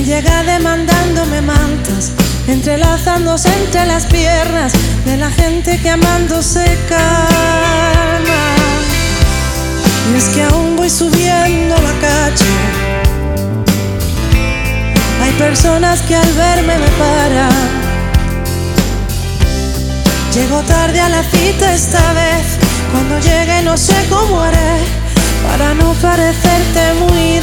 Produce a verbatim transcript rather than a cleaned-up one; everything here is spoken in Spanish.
llega demandándome mantas, entrelazándose entre las piernas de la gente que amándose calma. Y es que aún voy subiendo la calle, hay personas que al verme me paran. Llego tarde a la cita esta vez, cuando llegue no sé cómo haré para no parecerte muy